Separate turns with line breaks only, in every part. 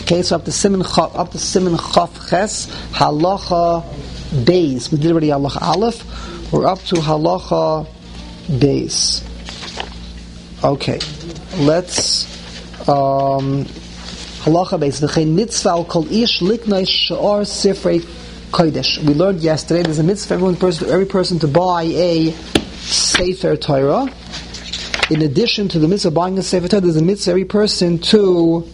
Okay, so up to Siman Chaf Ches, Halacha Beis. We did already Halacha Aleph. We're up to Halacha Beis. Okay, let's Halacha Beis. V'chein mitzvah al kol ish liknei she'or sifrei kodesh. We learned yesterday there's a mitzvah for every person to buy a Sefer Torah. In addition to the mitzvah of buying a Sefer Torah, there's a mitzvah every person to.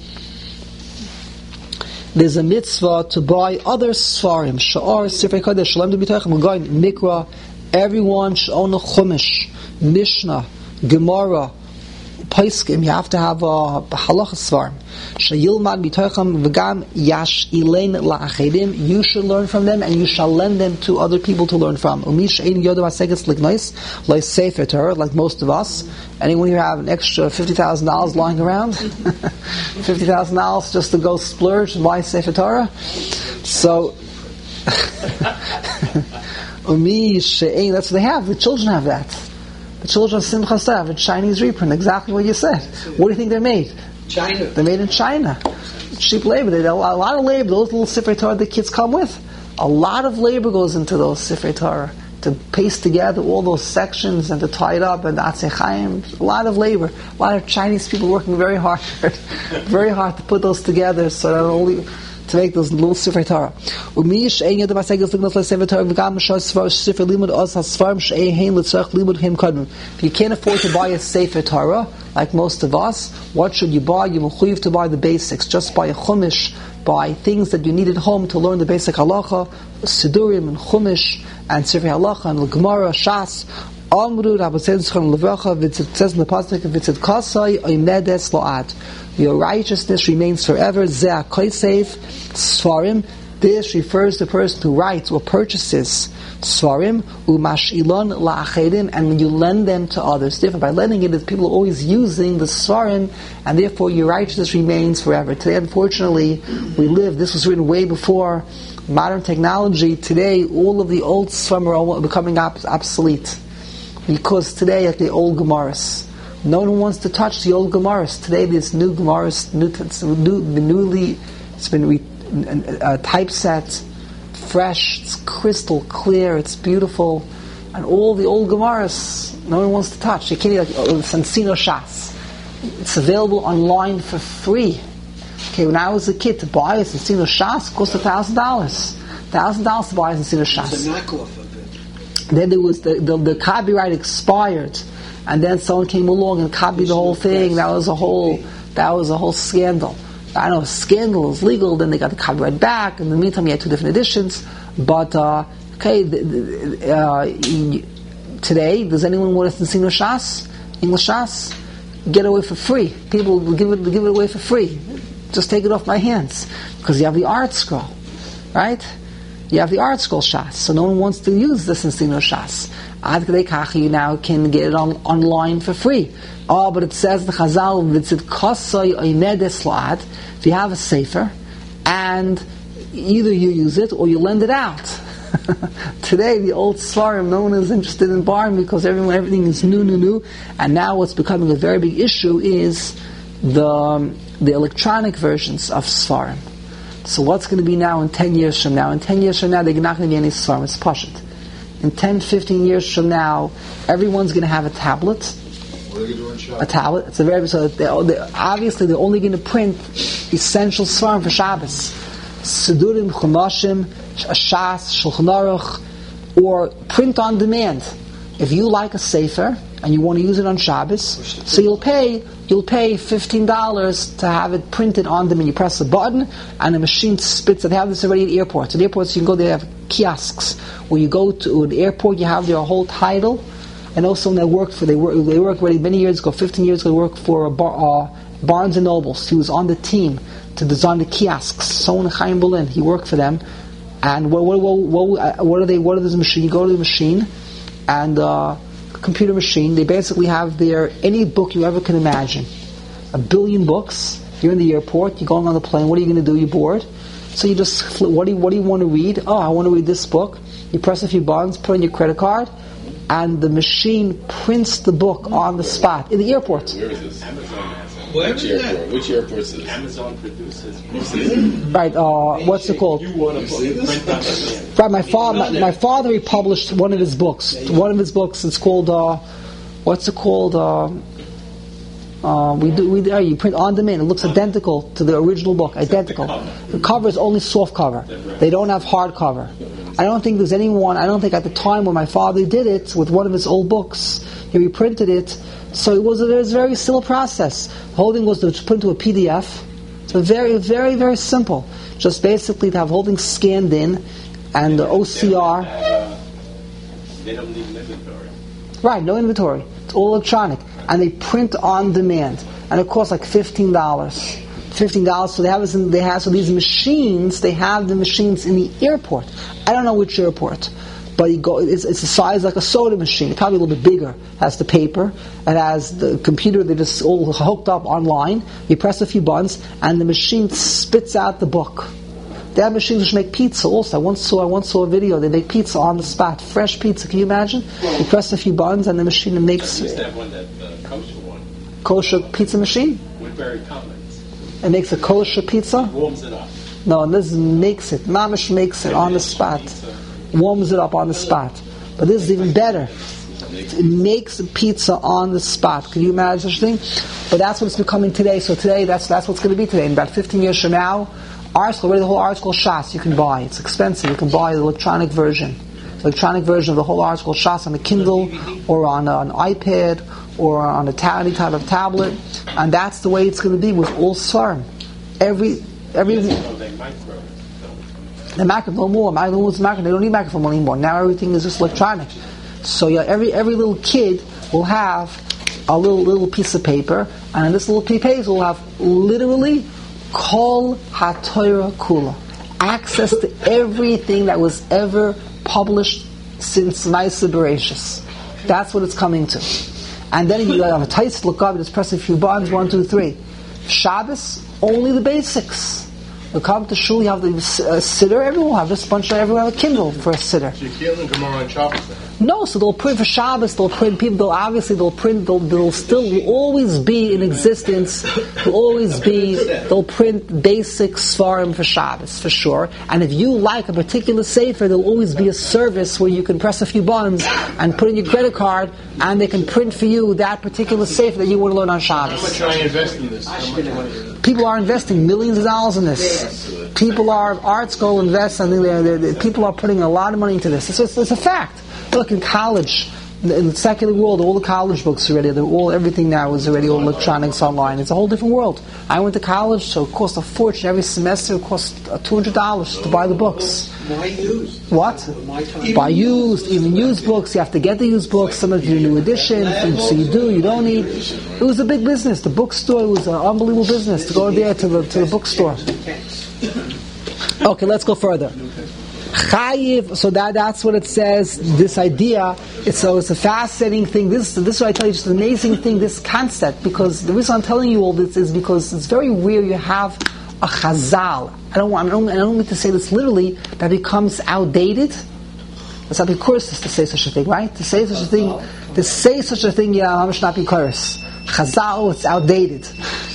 There's a mitzvah to buy other Sfarim. Sha'ar, Sifrei Kodesh, Shalom to B'taychem, L'goyin, Mikra. Everyone should own a Chumash, Mishnah, Gemara, Paiskim. You have to have a Halacha Sfarim. Sha'yilmad B'taychem, V'gam Yash Ilein La'achedim. You should learn from them, and you shall lend them to other people to learn from. Umish Ein Yodam HaSegets L'gnois, like Sefer Torah, like most of us. Anyone here have an extra $50,000 lying around? $50,000 just to go splurge and buy Sefer Torah? So, that's what they have. The children have that. The children of Simcha Sar have a Chinese reprint, exactly what you said. What do you think they're made?
China.
They're made in China. Cheap labor. They a lot of labor. Those little Sefer Torah the kids come with. A lot of labor goes into those Sefer Torah. To paste together all those sections and to tie it up and Atzei Chaim, a lot of labor, a lot of Chinese people working very hard to put those together so that only to make those little Sefer Torah. If you can't afford to buy a Sefer Torah, like most of us, what should you buy? You will have to buy the basics. Just buy a Chumash, buy things that you need at home to learn the basic halacha, Sidurim and Chumash, and Sefer Halacha and Gemara, Shas, Amru, Rabbi Tzedek Levracha, it says in the pasuk, Vitzid Kasai, Oimedes Lo'ad. Your righteousness remains forever. Zeh Koseif Sfarim. This refers to the person who writes or purchases Sfarim, Umashilon La'achedim, and when you lend them to others. Different. By lending it, people are always using the Sfarim, and therefore your righteousness remains forever. Today, unfortunately, this was written way before modern technology. Today, all of the old Sfarim are becoming obsolete. Because today, like the old Gemaras, no one wants to touch the old Gemaras. Today, this new Gemaras, it's been typeset, fresh, it's crystal clear, it's beautiful, and all the old Gemaras, no one wants to touch. You can't Sansino Shas. It's available online for free. Okay, when I was a kid, to buy a Sansino Shas cost $1,000. $1,000 to buy a Sansino Shas.
It's a knockoff of it.
Then there was the copyright expired, and then someone came along and copied the whole thing. That was a whole scandal. I know scandal is legal. Then they got the copyright back. In the meantime, you had 2 different editions. But today, does anyone want to see no Shas, English Shas? Get away for free. People will give it away for free. Just take it off my hands because you have the art scroll, right? You have the art scroll Shas, so no one wants to use this Encino Shas. Ad Kedei Kach, you now can get it online for free. Oh, but it says the Chazal, Vitzid Kosoi Oimedes Lo'ad, if you have a Sefer, and either you use it or you lend it out. Today, the old Svarim, no one is interested in borrowing because everything is new, and now what's becoming a very big issue is the electronic versions of Svarim. So what's going to be now in 10 years from now? In 10 years from now, there's not going to be any Svarim. It's Pashut. In 10, 15 years from now, everyone's going to have a tablet.
What are you doing, Shabbos?
A tablet. It's a very obviously they're only going to print essential Svarim for Shabbos. Sidurim, Chumashim, Shas, Shulchan Aruch, or print on demand. If you like a Sefer and you want to use it on Shabbos, so you'll pay $15 to have it printed on them, and you press a button and the machine spits it. They have this already at airports. At airports you can go there, they have kiosks where you go to an airport, you have their whole title. I know someone that they worked already many years ago, 15 years ago, worked for Barnes & Nobles. He was on the team to design the kiosks. Someone in Chaim Berlin, he worked for them. And what are this machine? You go to the machine, and computer machine, they basically have there any book you ever can imagine. 1 billion books. You're in the airport, you're going on the plane, what are you going to do? You're bored. So you just flip, what do you want to read? Oh, I want to read this book. You press a few buttons, put in your credit card, and the machine prints the book on the spot in the airport.
Where is this? Amazon has it.
Which
airport? Which airport is this?
Amazon produces.
Right, what's it called?
You want to print on demand.
Right, my father, he published one of his books. One of his books, it's called, what's it called? You print on demand. It looks identical to the original book. Identical. The cover is only soft cover. They don't have hard cover. I don't think there's anyone, at the time when my father did it with one of his old books, he reprinted it. So it was a very simple process. The whole thing was to put into a PDF. So very, very, very simple. Just basically to have the whole thing scanned in and the OCR.
They don't need an inventory.
Right, no inventory. It's all electronic. And they print on demand. And it costs like $15. $15. So so these machines, they have the machines in the airport. I don't know which airport. But it's the size like a soda machine. It's probably a little bit bigger. It has the paper. It has the computer. They're just all hooked up online. You press a few buttons, and the machine spits out the book. They have machines which make pizza also. I once saw a video. They make pizza on the spot. Fresh pizza. Can you imagine? You press a few buttons, and the machine makes...
I used to have one, that kosher one.
Kosher pizza machine?
Woodbury Commons.
It makes a kosher pizza?
Warms it up.
No, this makes it. Mamish makes it on the spot. Warms it up on the spot. But this is even better. It makes the pizza on the spot. Can you imagine such a thing? But that's what it's becoming today. So today, that's what's going to be today. In about 15 years from now, already the whole article Shas you can buy. It's expensive. You can buy the electronic version. The electronic version of the whole article Shas on a Kindle or on an iPad or on any type of tablet. And that's the way it's going to be with all Svarim. The microphone, no more. They don't need microphone anymore. Now everything is just electronic. So every little kid will have a little piece of paper, and in this little piece of paper will have literally Kol HaTorah Kula, access to everything that was ever published since Ma'aseh Bereshis. That's what it's coming to. And then you have a taste, look up, you just press a few buttons, 1, 2, 3. Shabbos, only the basics. You come to shul, you have the siddur, everyone will have this bunch of everyone have a Kindle for a siddur.
So you can't learn Gemara on Shabbos then?
No, so they'll print for Shabbos, they'll still always be in existence, they'll print basic Svarim for Shabbos, for sure. And if you like a particular sefer, there'll always be a service where you can press a few buttons and put in your credit card, and they can print for you that particular sefer that you want to learn on Shabbos.
How much should I invest in this? How much money?
People are investing millions of dollars in this. People are, Art School invests, I think people are putting a lot of money into this. It's a fact. Look, in college, in the secular world, all the college books are already, everything now is already all electronics online. It's a whole different world. I went to college, so it cost a fortune. Every semester it cost $200 to buy the books.
Buy used.
What? Buy used, even used books. You have to get the used books. Some of you new edition, so you don't need. It was a big business. The bookstore was an unbelievable business to go there to the bookstore. Okay, let's go further. Chayiv, so that's what it says. This idea, it's a fascinating thing. This is what I tell you, it's an amazing thing. This concept, because the reason I'm telling you all this is because it's very rare you have a chazal. I don't mean to say this literally, that becomes outdated. It's not because to say such a thing, right? To say such a thing, yeah, I must not be curse. Chazal, it's outdated.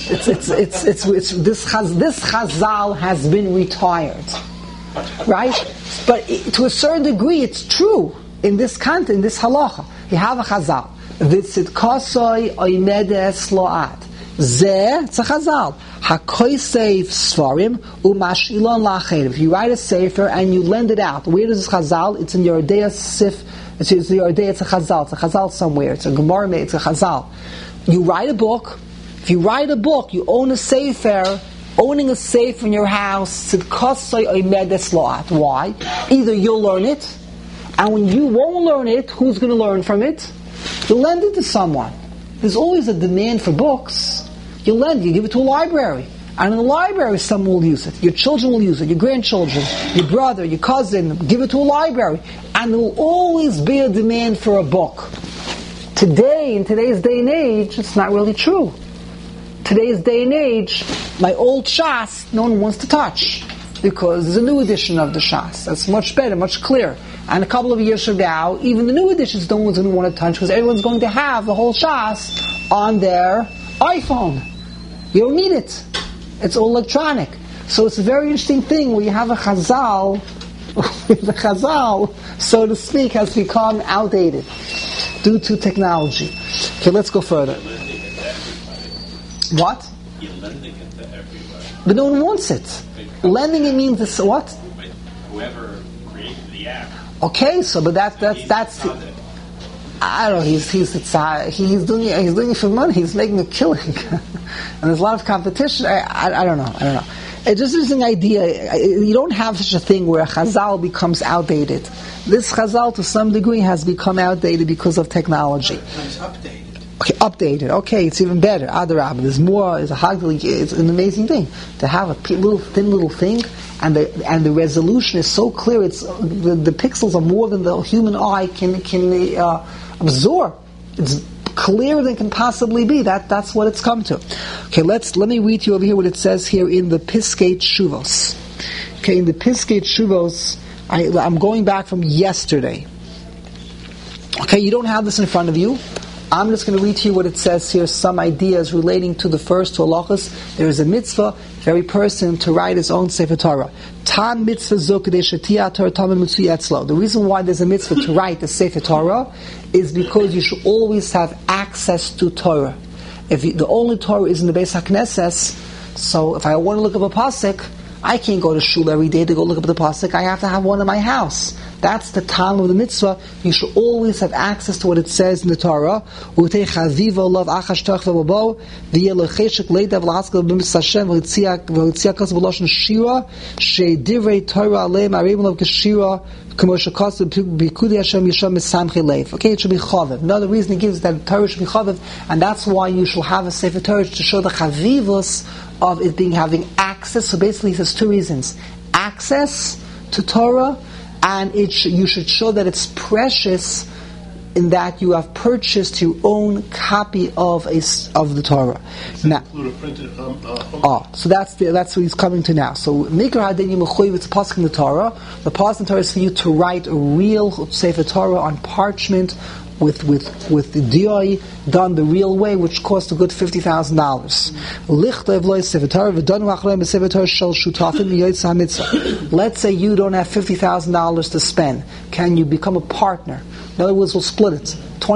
This chazal has been retired, right? But to a certain degree, it's true in this content, in this halacha. You have a chazal. V'tzidkasoi oimedes lo'at. Zeh, it's a chazal. Hakoisev svarim umashilon lacher. If you write a sefer and you lend it out, where does this chazal? It's in your Yordea Sif. It's a chazal. It's a chazal somewhere. It's a gemara. It's a chazal. You write a book. If you write a book, you own a sefer. Owning a sefer in your house, why? Either you'll learn it, and when you won't learn it, who's going to learn from it? You'll lend it to someone. There's always a demand for books. You give it to a library. And in the library, someone will use it. Your children will use it, your grandchildren, your brother, your cousin, give it to a library. And there will always be a demand for a book. Today, in today's day and age, it's not really true. Today's day and age, my old Shas, no one wants to touch, because there's a new edition of the Shas that's much better, much clearer. And a couple of years from now, even the new editions, no one's going to want to touch, because everyone's going to have the whole Shas on their iPhone. You don't need it. It's all electronic. So it's a very interesting thing where you have a chazal, the chazal, so to speak, has become outdated due to technology. Okay, let's go further. What?
You're lending it to everybody.
But no one wants it. Lending it means this, what?
But whoever created the app.
Okay, so but that's I don't know. He's doing it for money. He's making a killing, and there's a lot of competition. I don't know. It's just an interesting idea. You don't have such a thing where a chazal becomes outdated. This chazal, to some degree, has become outdated because of technology.
It's updated.
Okay, updated. Okay, it's even better. Adarab. There's more. It's an amazing thing to have a thin little thing, and the resolution is so clear. It's the pixels are more than the human eye can absorb. It's clearer than can possibly be. That's what it's come to. Okay, let me read you over here what it says here in the Piskei Teshuvos. Okay, in the Piskei Teshuvos, I'm going back from yesterday. Okay, you don't have this in front of you. I'm just going to read to you what it says here, some ideas relating to the first two halachas. There is a mitzvah for every person to write his own Sefer Torah. Tam mitzvah zo kadei shetiyah Torah tamid mitzvah etzlo. The reason why there's a mitzvah to write the Sefer Torah is because you should always have access to Torah. The only Torah is in the Beis HaKnesses, so if I want to look up a pasuk, I can't go to shul every day to go look up the pasuk. I have to have one in my house. That's the time of the mitzvah. You should always have access to what it says in the Torah. Okay, it should be chaviv. Another reason he gives is that the Torah should be chaviv, and that's why you shall have a Sefer Torah to show the chavivus of it having access. So basically he says two reasons: access to Torah, and you should show that it's precious in that you have purchased your own copy of the Torah. Now, so that's what he's coming to now. So Mikra Hadin Yemechuyev, it's pasuk in the Torah. The pasuk in the Torah is for you to write a real Sefer Torah on parchment with the dioi done the real way, which cost a good $50,000. Let's say you don't have $50,000 to spend. Can you become a partner? In other words, we'll split it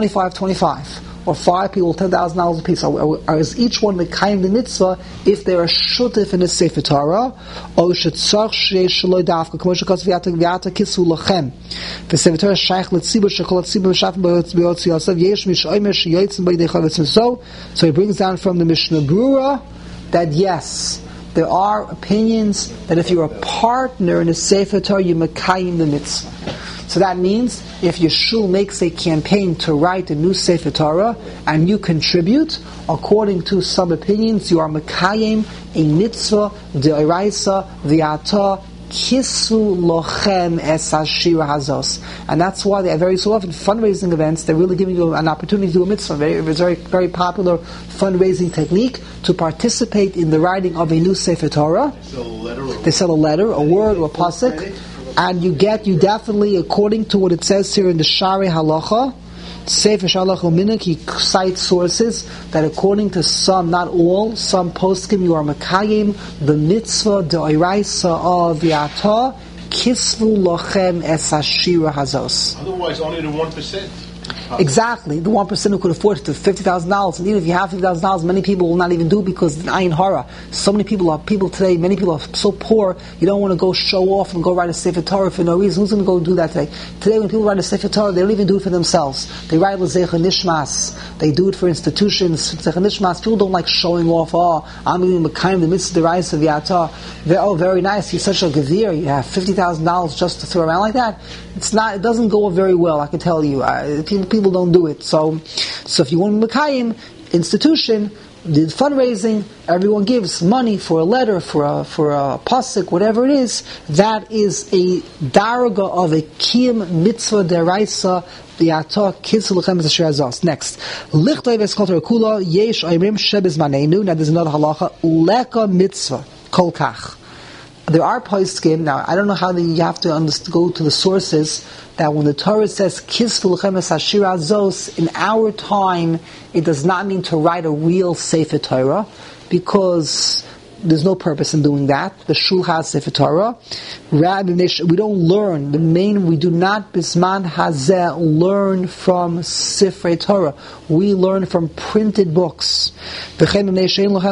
25-25. Or 5 people, $10,000 a piece. Or is each one mekayim the mitzvah if they're a shutif in a Sefer Torah? Or shetzarch shaloi dafka, k'mo shekos v'yata kisu lachem. V'Sefer Torah shaykh l'tzibur shekol l'tzibur v'shafim b'yotzi yosav yesh mishoymer sheyotzim b'yidei chavetz mitzvah. So he brings down from the Mishnah Brura that yes, there are opinions that if you're a partner in a Sefer Torah, you mekayim the mitzvah. So that means if your shul makes a campaign to write a new Sefer Torah and you contribute, according to some opinions, you are mekayim a mitzvah de'oraisa v'yata kisu lochem es hashira hazos. And that's why they are very so often fundraising events. They're really giving you an opportunity to do a mitzvah. It's a very, very popular fundraising technique to participate in the writing of a new Sefer Torah. They sell a letter, a word, or a pasuk. And you definitely, according to what it says here in the Shari Halacha, Sefer Shalach U'Minhag, he cites sources that according to some, not all, some poskim, you are mekayim the mitzvah de'oraisa of Yata kisvu lochem es hashira hazos.
Otherwise, only the 1%.
Exactly, the 1% who could afford it to $50,000, and even if you have $50,000, many people will not even do because it's an ayin hara. So many people today, many people are so poor, you don't want to go show off and go write a Sefer Torah for no reason. Who's going to go do that today? Today, when people write a Sefer Torah, they don't even do it for themselves. They write l'zecha nishmas. They do it for institutions. Zecha nishmas. People don't like showing off. I'm doing mekayim the mitzvah de'oraisa v'yata. Very nice. You're such a gevir. You have $50,000 just to throw around like that. It doesn't go very well, I can tell you. People don't do it. So if you want Mekayim institution, the fundraising, everyone gives money for a letter, for a pasuk, whatever it is. That is a daraga of a kiyum mitzvah deraisa v'yata kitzur lechem z'asher azos. Next, lichtay v'eskol kula yesh oimrim shebez manenu. Now there's another halacha leka mitzvah kol kach. There are poskim. Now I don't know how you have to go to the sources that when the Torah says kisvu lechem es hashira zos, in our time it does not mean to write a real Sefer Torah, because there's no purpose in doing that. The shul has Sefer Torah. We don't learn. We do not bisman hazeh learn from Sefer Torah. We learn from printed books. Another reason why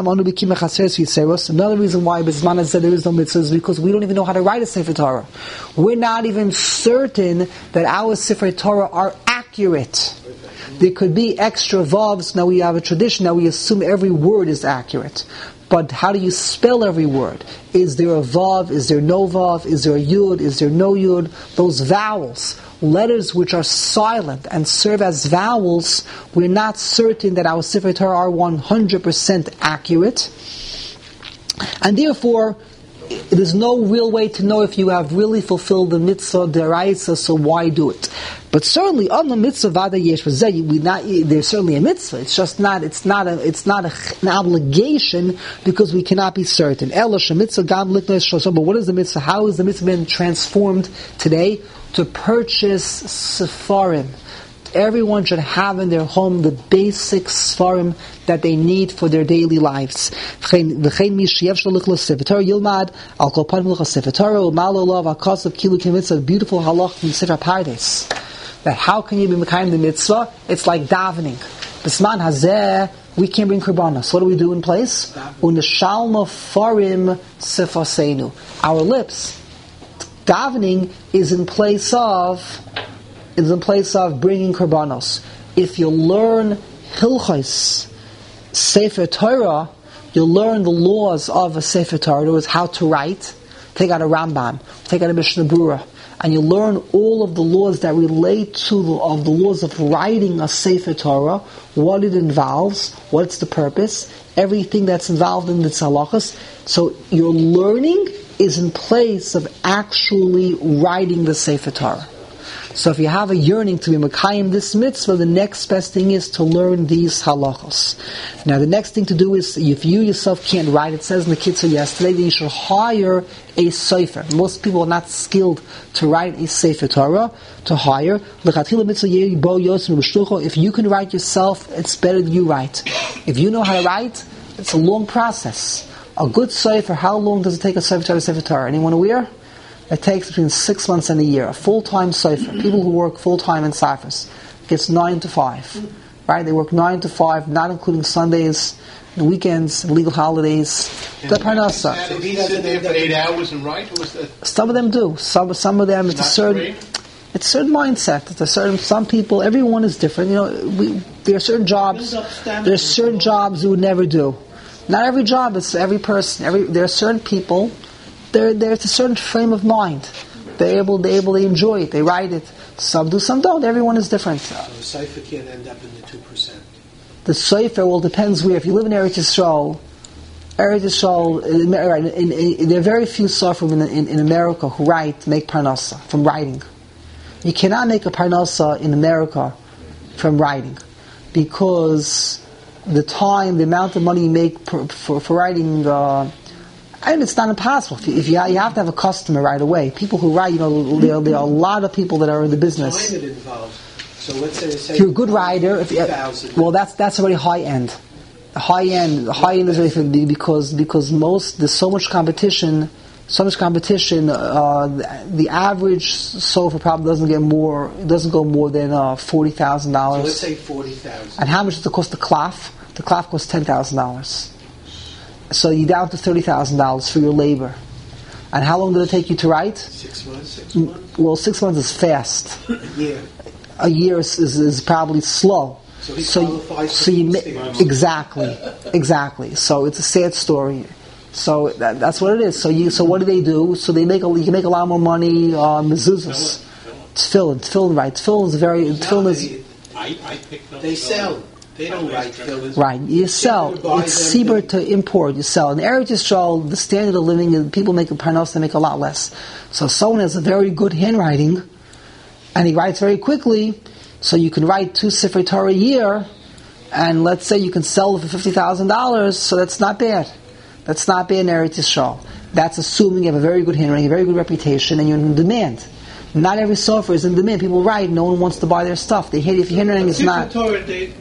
bisman hazeh there is no mitzvah is because we don't even know how to write a Sefer Torah. We're not even certain that our Sefer Torah are accurate. There could be extra vavs. Now we have a tradition. Now we assume every word is accurate. But how do you spell every word? Is there a vav? Is there no vav? Is there a yud? Is there no yud? Those vowels, letters which are silent and serve as vowels, we're not certain that our Sefer Torah are 100% accurate. And therefore, there's no real way to know if you have really fulfilled the mitzvah deraisa, so why do it? But certainly on the mitzvah vada yesh there's certainly a mitzvah. It's just not. It's not an obligation because we cannot be certain. But what is the mitzvah? How is the mitzvah been transformed today? To purchase sefarim. Everyone should have in their home the basic sefarim that they need for their daily lives. Beautiful halach from Sefer Pardes. That how can you be mekayim the mitzvah? It's like davening. Bisman hazeh, we can't bring korbanos. What do we do in place? U'neshalma farim sefaseinu. Our lips. Davening is in place of bringing korbanos. If you learn hilchos Sefer Torah, you'll learn the laws of a Sefer Torah. In other words, how to write. Take out a Rambam, take out a Mishnah Berurah, and you learn all of the laws that relate to the laws of writing a Sefer Torah, what it involves, what's the purpose, everything that's involved in the halachos. So your learning is in place of actually writing the Sefer Torah. So if you have a yearning to be mekayim this mitzvah, the next best thing is to learn these halachos. Now the next thing to do is, if you yourself can't write, it says in the Kitzur yesterday that you should hire a sefer. Most people are not skilled to write a Sefer Torah, to hire. If you can write yourself, it's better that you write. If you know how to write, it's a long process. A good sefer, how long does it take a sefer to write a Sefer Torah? Anyone aware? It takes between 6 months and a year. A full-time sefer, people who work full-time in ciphers, gets 9 to 5. Right? They work 9 to 5, not including Sundays, weekends, legal holidays. The parnasa.
Did he sit there for 8 hours and write? Or was that
some of them do. Some of them, it's a certain mindset. It's a certain. Some people, everyone is different. There are certain jobs. There are certain jobs you would never do. Not every job is every person. There are certain people. There's a certain frame of mind. They enjoy it. They write it. Some do, some don't. Everyone is different.
So the Sefer can't end up in the 2%.
The Sefer, depends where. If you live in Eretz Yisrael, there are very few Sofrim in America who make parnasa from writing. You cannot make a parnasa in America from writing, because the amount of money you make for writing. And it's not impossible. If you have to have a customer right away. People who write, there are a lot of people that are in the business.
Time it involves. So let's say
if you're a good writer, that's already high end. High end is really because there's so much competition. The average sofa probably doesn't go more than $40,000.
So let's say $40,000.
And how much does it cost the cloth? The cloth costs $10,000. So you're down to $30,000 for your labor. And how long did it take you to write?
6 months.
Well, 6 months is fast. A year is probably slow.
So he qualifies for
exactly. So it's a sad story. So that's what it is. So what do? So you make a lot more money on mezuzahs. Tefillin, right? Tefillin is
I picked up.
They sell. They don't write tefillin.
Right, you sell. It's seaber to import. You sell. In Eretz Yisrael, the standard of living is people make a parnos, they make a lot less. So if someone has a very good handwriting, and he writes very quickly, so you can write 2 Sefer Torah a year, and let's say you can sell it for $50,000. So that's not bad. That's not bad in Eretz Yisrael. That's assuming you have a very good handwriting, a very good reputation, and you're in demand. Not every sofer is in demand. People write. No one wants to buy their stuff. They hate it if your handwriting is not.
Torah, they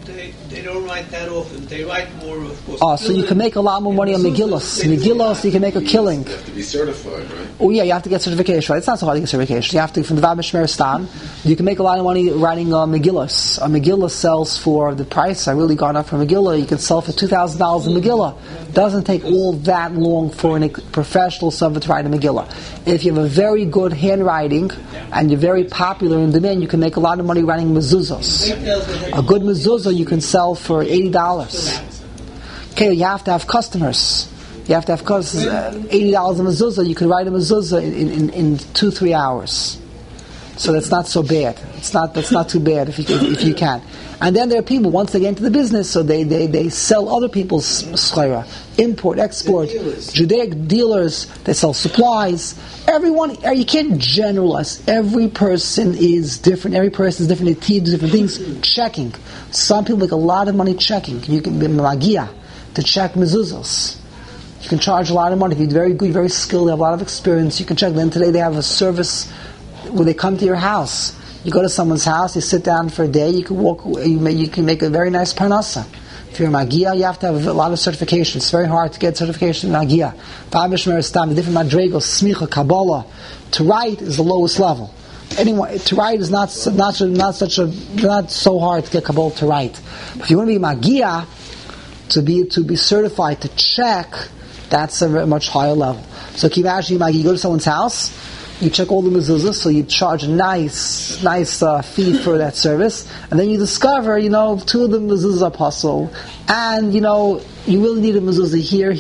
They don't write that often. They write more, of course.
Oh, so you can make a lot more money on Megillos. Megillos, you can make a killing.
You have to be certified, right?
Oh yeah, you have to get certification, right? It's not so hard to get certification. You have to, from the Vav Mishmer Stam, you can make a lot of money writing Megillos. A Megillah sells for the price. I really gone up for Megillah. You can sell for $2,000 a Megillah. Doesn't take all that long for a professional someone to write a Megillah. If you have a very good handwriting and you're very popular in demand, you can make a lot of money writing mezuzos. A good mezuzah you can sell for $80. Okay, you have to have customers. You have to have customers. $80 a mezuzah, you can write a mezuzah in 2-3 hours. So that's not so bad. That's not too bad if you can. And then there are people, once they get into the business, so they sell other people's schleira. Import, export, Judaic dealers, they sell supplies. Everyone, you can't generalize. Every person is different. Every person is different. They teach different things. Checking. Some people make a lot of money checking. You can be magia to check mezuzos. You can charge a lot of money. If you're very good, very skilled, you have a lot of experience, you can check. Then today they have a service where they come to your house. You go to someone's house, you sit down for a day, you can walk. You can make a very nice parnasa. If you're a magia, you have to have a lot of certification. It's very hard to get certification in magia. Different madregos, smicha, kabbalah. To write is the lowest level. Anyway, to write is not so hard to get kabbalah to write. But if you want to be magia, to be certified to check, that's a much higher level. So Kivashi Magi, you go to someone's house, you check all the mezuzahs, so you charge a nice fee for that service, and then you discover, 2 of the mezuzahs are puzzle, and you really need a mezuzah here.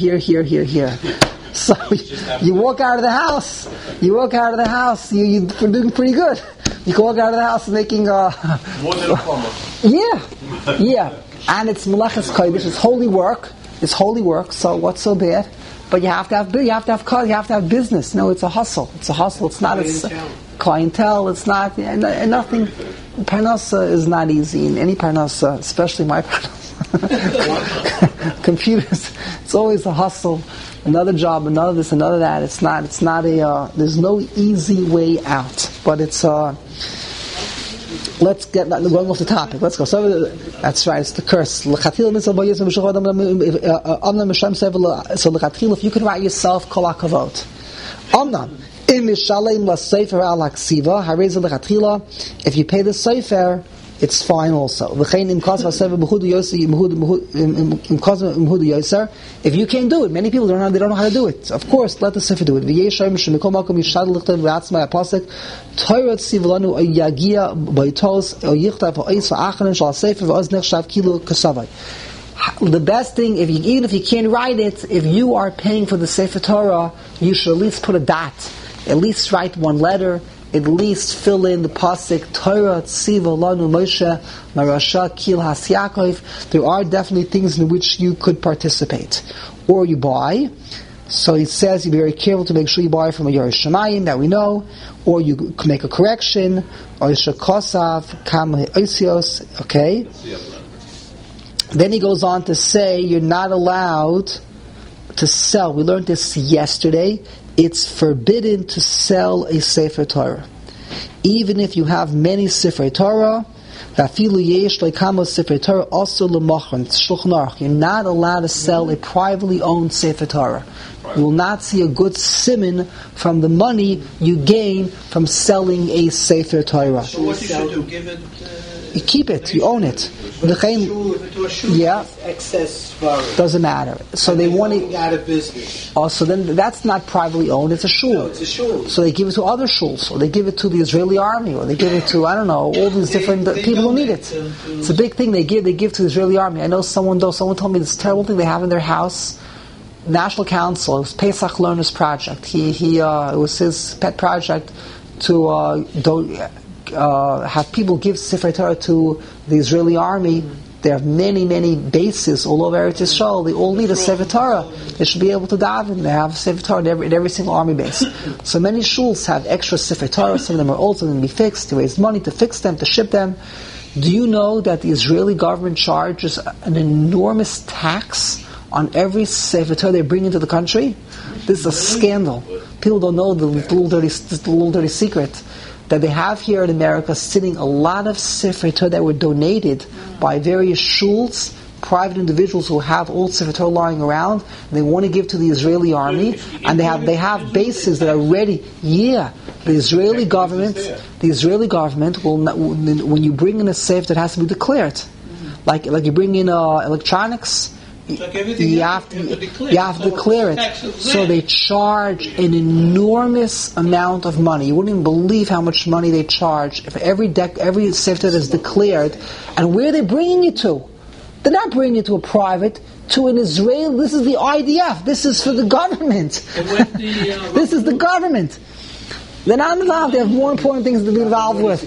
So you walk out of the house. You're doing pretty good. You can walk out of the house making
More than a plumber.
Yeah. And it's Melechus Kodesh, it's holy work, so what's so bad? But you have to have business. No, it's a hustle. It's not a clientele. It's not, and nothing. Parnasa is not easy in any parnasa, especially my parnasa. Computers, it's always a hustle. Another job, another this, another that. It's not there's no easy way out. But it's, let's get going off the topic. Let's go. So that's right. It's the curse. So if you can write yourself kol hakavod. If you pay the sefer, it's fine also. If you can't do it, many people don't know how to do it. Of course, let the sefer do it. The best thing, even if you can't write it, if you are paying for the Sefer Torah, you should at least put a dot. At least write one letter. At least fill in the pasuk Torah Tziva Lanu Moshe Marasha Kil Has Yaakov. There are definitely things in which you could participate, or you buy. So it says you be very careful to make sure you buy from a Yerush Shamayim that we know, or you can make a correction, or Yishakosav Kam Oisios. Okay. Then he goes on to say you're not allowed to sell. We learned this yesterday. It's forbidden to sell a Sefer Torah. Even if you have many Sefer Torah, you're not allowed to sell a privately owned Sefer Torah. You will not see a good siman from the money you gain from selling a Sefer Torah.
So what you should do, give it...
You keep it, you own it. Yeah,
excess value.
Doesn't matter. So they want
to out of business.
Oh, so then that's not privately owned. It's a shul.
No, it's a shul.
So they give it to other shuls, or they give it to the Israeli army, or they give it to all these different people who need it. It's a big thing they give to the Israeli army. I know someone told me this terrible thing they have in their house. National Council. It was Pesach Learners Project. It was his pet project to have people give Sefer Torah to the Israeli army. There are many, many bases all over Eretz Yisrael. They all need a Sefer Torah. They should be able to daven. They have a Sefer Torah in every single army base. So many shuls have extra Sefer Torah. Some of them are also going to be fixed, to raise money to fix them, to ship them. Do you know that the Israeli government charges an enormous tax on every Sefer Torah they bring into the country? This is a scandal. People don't know the little dirty secret. that they have here in America sitting a lot of Sefer Torah that were donated by various shuls, private individuals who have old Sefer Torah lying around. They want to give to the Israeli army, and they have bases that are ready. Yeah, the Israeli government will not, when you bring in a safe that has to be declared, like you bring in electronics.
Like everything
You
else,
have to declare it. So they charge an enormous amount of money. You wouldn't even believe how much money they charge if every sefer is declared. And where are they bringing you to? They're not bringing you to a private, to an Israeli. This is the IDF. This is for the government. This is the government. They're not involved. They have more important things to be involved with.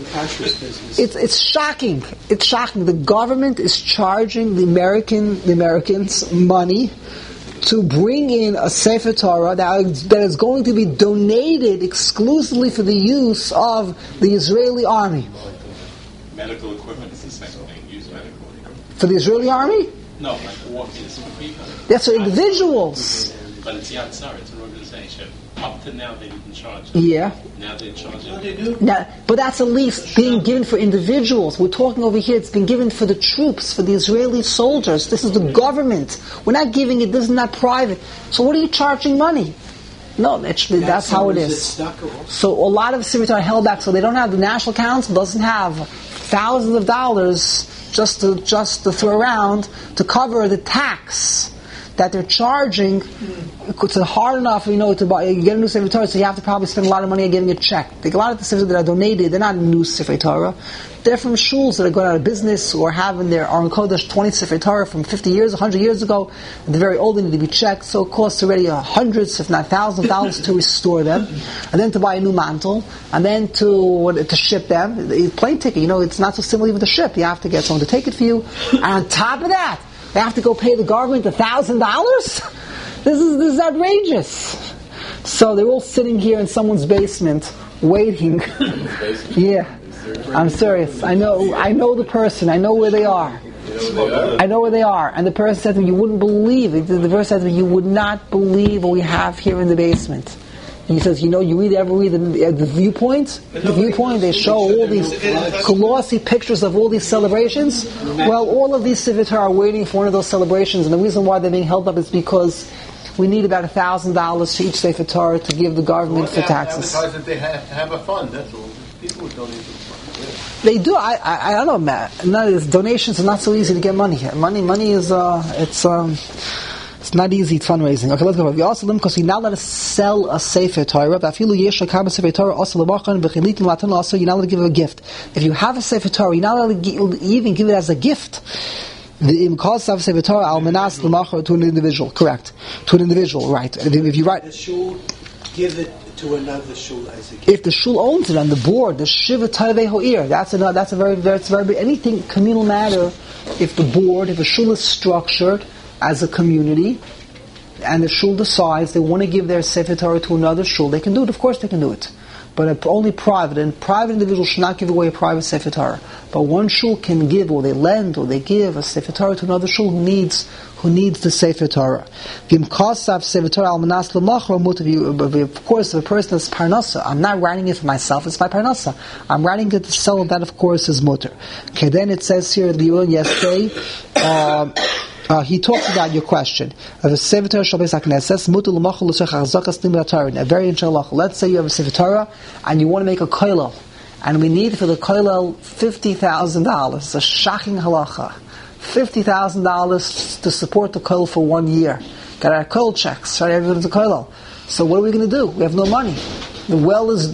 It's shocking. It's shocking. The government is charging the Americans money to bring in a Sefer Torah that is going to be donated exclusively for the use of the Israeli army.
Medical equipment is the same thing. Use medical equipment.
For the Israeli army?
No, like walk-ins for people.
That's for individuals.
But it's Yad Sarah, it's an organization. Up to now they didn't charge.
Yeah.
Now they're charging.
No, they do.
Now, but that's at least being given for individuals. We're talking over here, it's been given for the troops, for the Israeli soldiers. This is the government. We're not giving it, this is not private. So what are you charging money? No, actually, that's how it is. So a lot of cities are held back, so they don't have, the National Council doesn't have thousands of dollars just to throw around to cover the tax that they're charging. It's hard enough, to buy, you get a new Sefer Torah, so you have to probably spend a lot of money on getting a check. Like a lot of the Sefer that are donated, they're not new Sefer Torah. They're from shuls that are going out of business or have in their Aron Kodesh 20 Sefer Torah from 50 years, 100 years ago. And they're very old, they need to be checked, so it costs already hundreds, if not thousands of dollars to restore them. And then to buy a new mantle, and then to ship them. The plane ticket, it's not so simple even to ship. You have to get someone to take it for you. And on top of that, they have to go pay the government $1,000? This is outrageous. So they're all sitting here in someone's basement, waiting. Yeah, I'm serious. I know the person. I know where they are. I know where they are. And the person said to me, you wouldn't believe it. The person said to me, you would not believe what we have here in the basement. And he says, you ever read the Viewpoint? The Viewpoint, they show all these glossy pictures of all these celebrations. Well, all of these Sefer Torah are waiting for one of those celebrations, and the reason why they're being held up is because we need about $1,000 for each Sefer Torah to give the government for taxes.
Advertise that they have to have a fund, that's all. People don't need to fund.
They do. I don't know, Matt. Donations are not so easy to get money here. Money is it's not easy fundraising. Okay, let's go. We also because we now let us sell a Sefer Torah. You're not allowed to give a gift. If you have a Sefer Torah, you're not allowed to even give it as a gift. The cost of Sefer Torah almanas l'machar to an individual. Correct. To an individual, right? If you write,
the shul give it to another shul as a gift.
If the shul owns it on the board, the shiva tavei ho'ir. That's a very big, anything communal matter. If a shul is structured as a community, and the shul decides they want to give their Sefer Torah to another shul, they can do it. Of course they can do it. But only private, and private individuals should not give away a private Sefer Torah. But one shul can give, or they lend, or they give a Sefer Torah to another shul who needs the Sefer Torah. Of course, if a person is parnasa, I'm not writing it for myself, it's my parnasa. I'm writing it to sell, that of course is mutter. Okay, then it says here, yesterday, he talks about your question. A Sefer Torah shall be sakneses mutul machul l'shachazzakas limud Torah. A very inshallah. Let's say you have a Sefer Torah and you want to make a kollel, and we need for the kollel $50,000. It's a shocking halacha. $50,000 to support the kollel for 1 year. Got our kollel checks. Right, everyone's a kollel. So what are we going to do? We have no money. The well is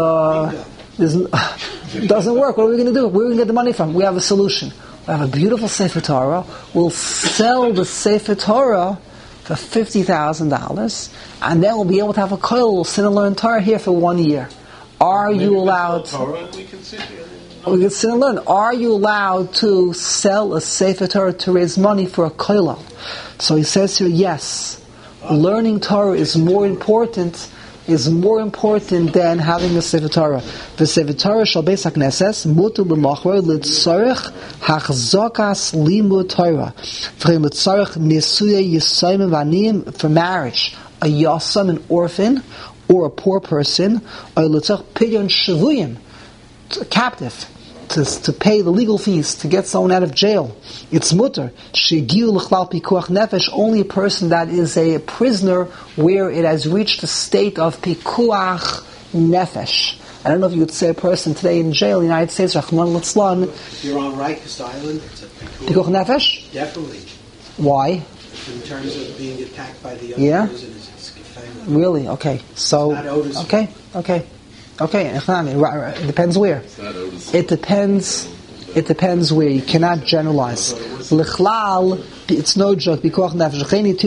doesn't work. What are we going to do? Where are we going to get the money from? We have a solution. We have a beautiful Sefer Torah. We'll sell the Sefer Torah for $50,000, and then we'll be able to have a kollel. We'll sit and learn Torah here for 1 year. Are you allowed?
We can sit here.
We can sit and learn. Are you allowed to sell a Sefer Torah to raise money for a kollel? So he says here, yes. Learning Torah is more important than having a Sefer Torah. The Sefer Torah shall be sakneses mutu b'machor l'tzorech hachzakas limud Torah for l'tzorech nisuya yisayim v'aniyim for marriage, a yasam, an orphan, or a poor person, or l'tzorech pidyon shavuyim, captive, to pay the legal fees to get someone out of jail. It's mutter. Shegiu l'chlal pikuach nefesh, only a person that is a prisoner where it has reached a state of pikuach nefesh. I don't know if you would say a person today in jail in the United States, Rahman Litzlan.
If you're on Rikers Island, it's a
Pikuach nefesh?
Definitely.
Why?
In terms of being attacked by the other prisoners, it's famous.
Really? Okay. So,
It's not Otis.
okay. It depends where. It depends where. You cannot generalize. L'chlal, it's no joke. Pikuach nefesh.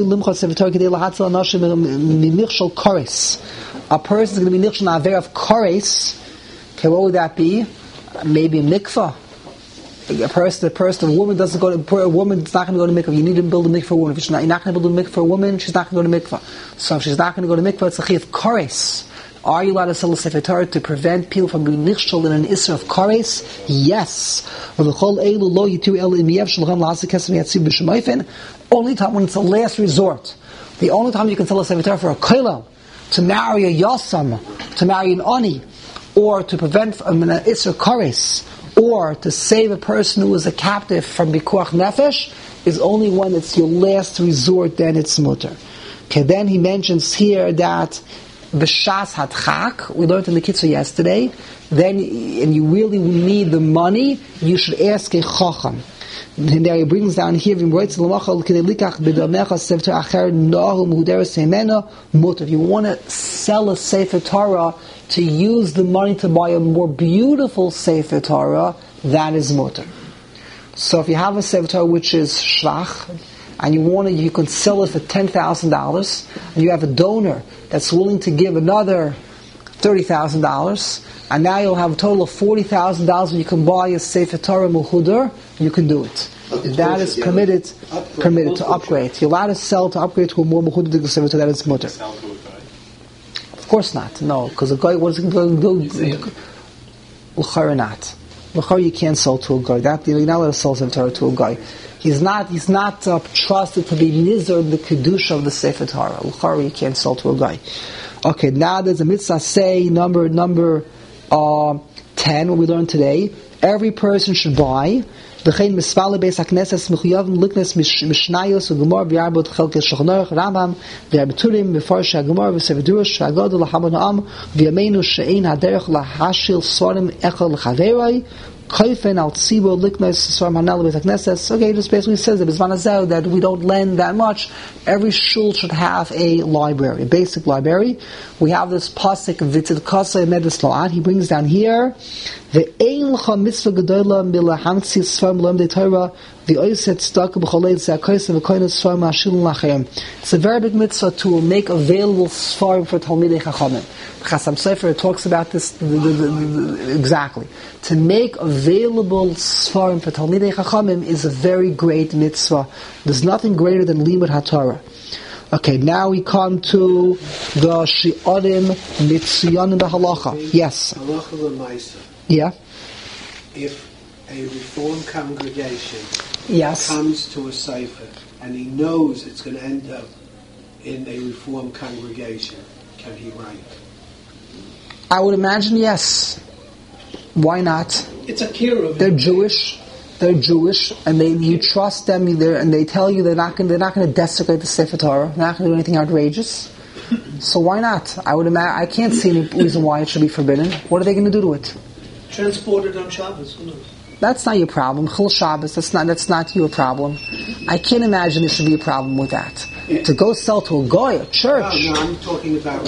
A person is going to be nichshel na'aver of kores. Okay, what would that be? Maybe a mikvah. A woman doesn't go to. A woman's not going to go to mikvah. You need to build a mikvah for a woman. If you're not going to build a mikvah for a woman, she's not going to go to mikvah. So if she's not going to go to mikvah, it's a chiyuv kores. Are you allowed to sell a sefer Torah to prevent people from being nichshel in an isra of kores? Yes. Only time when it's a last resort. The only time you can sell a sefer Torah for a kollel, to marry a yasam, to marry an ani, or to prevent an isra kores, or to save a person who is a captive from pikuach nefesh, is only when it's your last resort, then it's mutter. Okay, then he mentions here that b'shas hadchak, we learned in the Kitzur yesterday, then, and you really need the money, you should ask a chacham. And there he brings down here, if you want to sell a Sefer Torah to use the money to buy a more beautiful Sefer Torah, that is mutter. So if you have a Sefer Torah which is shvach, and you can sell it for $10,000, and you have a donor that's willing to give another $30,000, and now you'll have a total of $40,000 and you can buy a Sefer Torah Muhudur, you can do it. That is permitted to upgrade. You're allowed to sell to upgrade to a more Muhudur Sefer Torah, that is mutter. Of course not, no, because a guy, what is he going to do? L'chara not. L'chara you can't sell to a guy. You're not allowed to sell Sefer Torah to a guy. He's not trusted to be nizar the kedusha of the Sefer Torah. L'chara you can't sell to a guy. Okay, now there's a mitzvah say number 10, what we learned today. Every person should buy v'chein misfale beis hakneses mechuyavim liknes mishnayos u'gemor v'yarbot chelkes shulchan aruch Rambam v'yarbiturim v'farsh ha'gemor v'sevedurosh ha'gadol l'chabon ha'am v'yameinu she'ein haderech lahashil svarim echel l'chaveroi Kaifen al tzibo liknes svarim hanal beis hakneses. Okay, just basically says that we don't lend that much. Every shul should have a library, a basic library. We have this pasuk v'tzid kasa medus lo'ad. He brings down here the ein l'cha mitzvah gedola milahamtzi svarim lemdei Torah v'oiset tzedakah b'cholei tzedakah v'koines svarim ha'shilun lachem. It's a very big mitzvah to make available svarim for Talmidei Chachamim. Chasam Sofer talks about this exactly. To make available svarim for Talmidei Chachamim is a very great mitzvah. There's nothing greater than Limud HaTorah. Okay, now we come to the Shi'arim Mitziyanim B'Halacha. Yes.
Halacha l'maisa.
Yeah.
If a Reform congregation
yes.
comes to a sefer and he knows it's going to end up in a Reform congregation, can he write?
I would imagine yes. Why not?
It's a kira.
They're Jewish, and you trust them, and they tell you they're not going to desecrate the Sefer Torah. They're not going to do anything outrageous. So why not? I would imagine. I can't see any reason why it should be forbidden. What are they going to do to it?
Transport it on Shabbos. Who knows?
That's not your problem. Chil Shabbos. That's not your problem. I can't imagine there should be a problem with that. Yeah. To go sell to a goy, a church.
No, I'm talking about.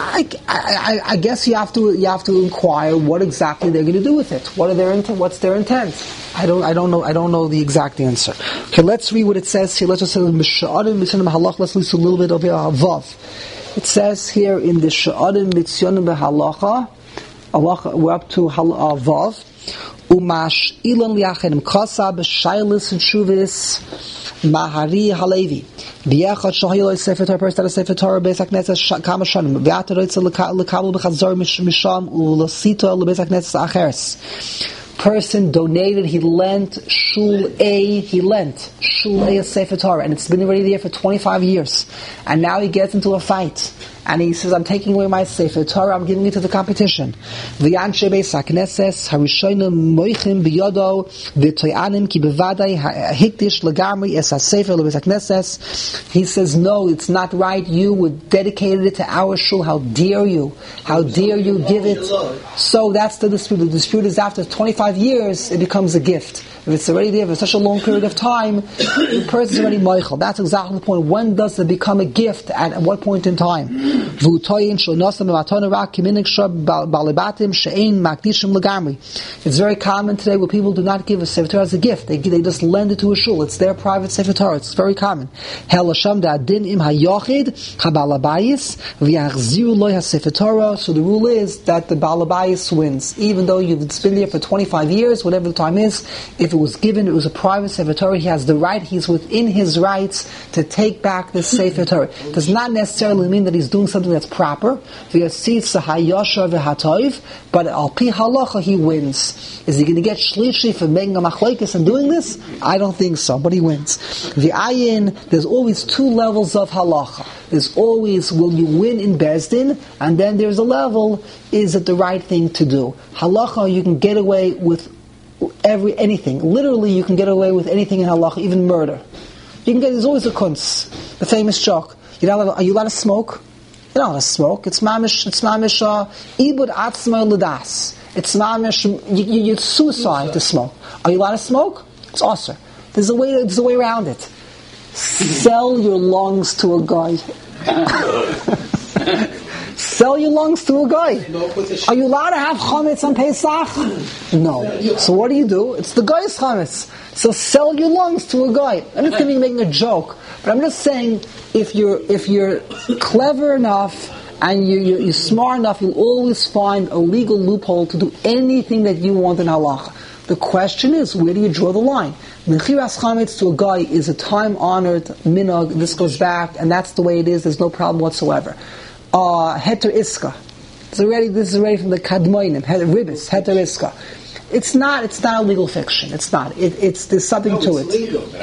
I guess you have to inquire what exactly they're going to do with it. What's their intent? I don't know the exact answer. Okay, let's read what it says here. Let's just say let's listen a little bit of Vav. It says here in the Sha'adim Mitziyanim B'Halacha, we're up to Vav. Umash ilan liachedim kasa b'shaylis and shuvis mahari halevi b'yachad shahilo sefer Torah person that a sefer Torah beis hakneses kama shanim v'ataroitza lekabel b'chazor misham u'lasito lebeis hakneses acheres. Person donated, he lent Shul A a Sefer Torah, and it's been already there for 25 years, and now he gets into a fight, and he says, I'm taking away my Sefer Torah, I'm giving it to the competition. V'yanshe beis hakneses harishonim moichim biyodo v'toyanim ki bevadai hikdish legamri es hasefer lebeis hakneses. He says, no, it's not right. You would dedicated it to our shul. How dare you? How dare you give it? So that's the dispute. The dispute is after 25 years, it becomes a gift. If it's already there for such a long period of time, the person is already moichel. That's exactly the point. When does it become a gift? At what point in time? It's very common today where people do not give a Sefer Torah as a gift. They just lend it to a shul. It's their private Sefer Torah. It's very common. So the rule is that the Balabayis wins. Even though you've been there for 25 years, whatever the time is, if it was given, it was a private Sefer Torah, he has the right, he's within his rights to take back the Sefer Torah. It does not necessarily mean that he's doing something that's proper. But al pi halacha he wins. Is he going to get shlishi for making a machlokes and doing this? I don't think so, but he wins. The ayin, there's always two levels of halacha. There's always, will you win in Beis Din? And then there's a level, is it the right thing to do? Halacha, you can get away with anything. Literally, you can get away with anything in halacha, even murder. You can get, there's always a kunz, the famous joke. Are you allowed to smoke? You're not allowed to smoke. It's mamish ibud atzma l'das. It's mamish, it's suicide to smoke. Are you allowed to smoke? It's awesome. There's a way around it. Sell your lungs to a guy. Sell your lungs to a guy. Are you allowed to have chametz on Pesach? No. So what do? It's the guy's chametz. So sell your lungs to a guy. I'm not going to be making a joke, but I'm just saying, if you're clever enough and you're smart enough, you'll always find a legal loophole to do anything that you want in halacha. The question is, where do you draw the line? Mechiras chametz to a guy is a time-honored minhag. This goes back, and that's the way it is. There's no problem whatsoever. Heter iska. This is already from the Kadmoinim. Ribis, heter iska. It's not a legal fiction. It's not. There's something to it.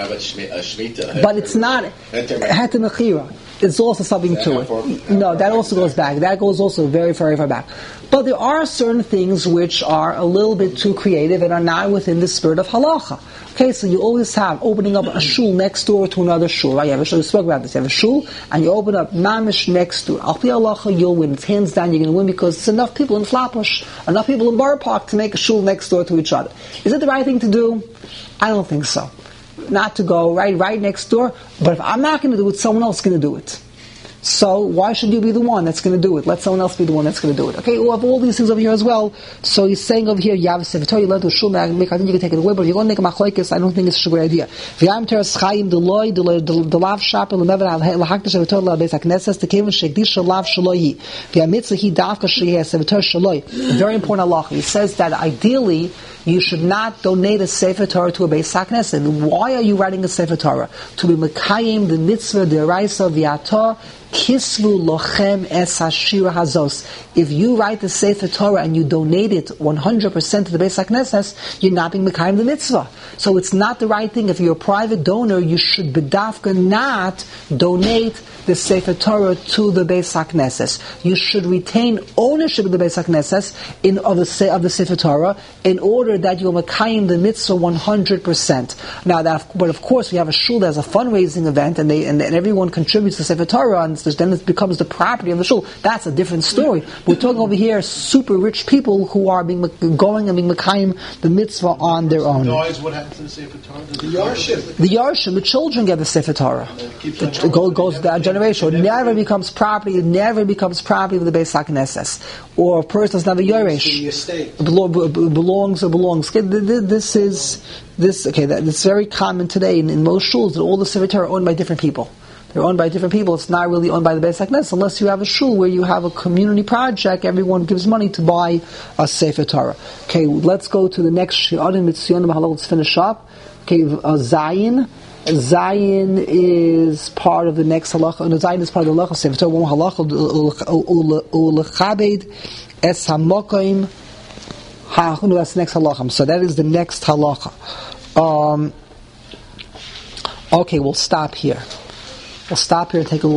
But it's not. Heter mechira. There's also something to it. No, that also goes back. That goes also very, very far back. But there are certain things which are a little bit too creative and are not within the spirit of halacha. Okay, so you always have opening up a shul next door to another shul, right? You have a shul, we spoke about this. You have a shul, and you open up mamish next door. Al pi halacha, you'll win. It's hands down, you're going to win because it's enough people in Flatbush, enough people in Borough Park to make a shul next door to each other. Is it the right thing to do? I don't think so. Not to go right next door, but if I'm not going to do it, someone else is going to do it. So why should you be the one that's going to do it? Let someone else be the one that's going to do it. Okay, we'll have all these things over here as well. So he's saying over here, you have a Sefer Torah, you learn to shul, I think you can take it away, but if you're going to make a machlokes, I don't think it's a great idea. V'yam teres chayim deloi, the lav shaper, l'never l'hakta Sefer Torah l'beis hakneses, the kevin shekdish lav shaloi. V'yam mitzvah hi davka sheyeh Sefer Torah shaloi. Very important halacha. He says that ideally, you should not donate a Sefer Torah to a Beis HaKnesset. Why are you writing a Sefer Torah? To be mekayim the mitzvah deraisa v'yatah kisvu lochem es hashira hazos. If you write the Sefer Torah and you donate it 100% to the Beis HaKnesset, you're not being mekayim the mitzvah. So it's not the right thing. If you're a private donor, you should bedafka not donate the Sefer Torah to the Beis HaKnesset. You should retain ownership of the Beis HaKnesset of the Sefer Torah in order that you're mekayim the mitzvah 100%. Now, but of course, we have a shul that has a fundraising event, and everyone contributes to Sefer Torah, and then it becomes the property of the shul. That's a different story. We're talking over here super rich people who are going and being mekayim the mitzvah on their own.
What happens to the Sefer Torah?
The Yarshim.
The Yarshim, the children get the Sefer Torah. It goes down generation. It never becomes property. It never becomes property of the Beis HaKnesses. Or a person doesn't have a Yoresh. Belongs. That's very common today in most shuls that all the Sefer Torah are owned by different people. They're owned by different people. It's not really owned by the Beis HaKnesses unless you have a shul where you have a community project. Everyone gives money to buy a Sefer Torah. Okay, let's go to the next shi'adim. Let's finish up. Okay, Zayin. Zayin is part of the next halacha. No, Zayin is part of the halacha. Sefer Torah, one halacha, ulechabed es hamokim. No, that's the next halacha. So that is the next halacha. Okay, we'll stop here. We'll stop here and take a look.